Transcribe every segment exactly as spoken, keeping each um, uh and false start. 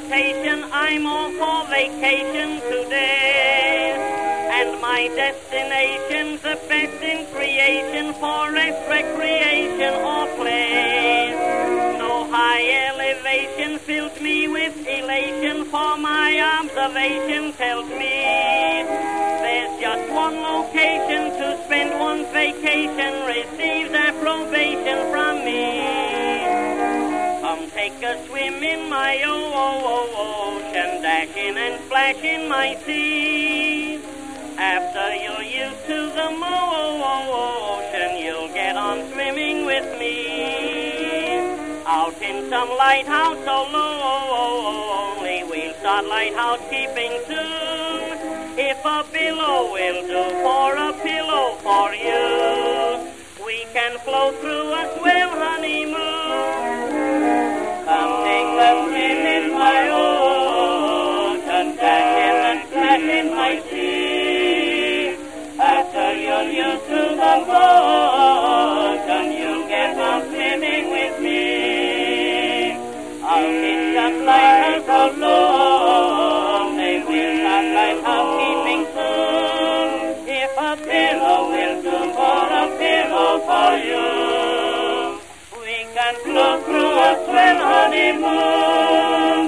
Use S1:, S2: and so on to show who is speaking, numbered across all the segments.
S1: flirtation, I'm all for vacation today. And my destination's the best in creation for rest, recreation, or play. No high elevation fills me with elation, for my observation tells me there's just one location to spend one's vacation, receives approbation from me. Come take a swim in my oh, oh, oh, ocean, dash in and splash in my sea. After you're used to the mo- oh, oh, ocean, you'll get on swimming with me. Out in some lighthouse so low, only we'll start lighthouse keeping soon. If a billow will do for a pillow for you, we can float through a swell honeymoon. Come take a swim in my ocean, dash in and splash in my sea. After you're used to the motion, you'll get on swimming with me. Out in some lighthouse so long, they will start lighthouse keeping soon. If a pillow will do for a pillow for you, we can float through a swell honeymoon.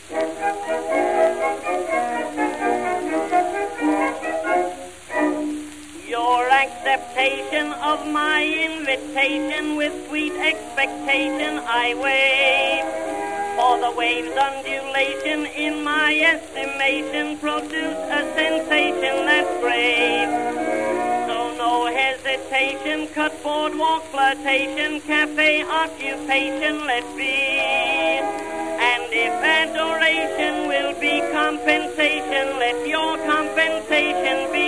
S1: Your acceptation of my invitation with sweet expectation I wait. For the waves' undulation in my estimation produce a sensation that's great. So no hesitation, cut boardwalk flirtation, cafe occupation, let be. And if adoration will be compensation, let your compensation be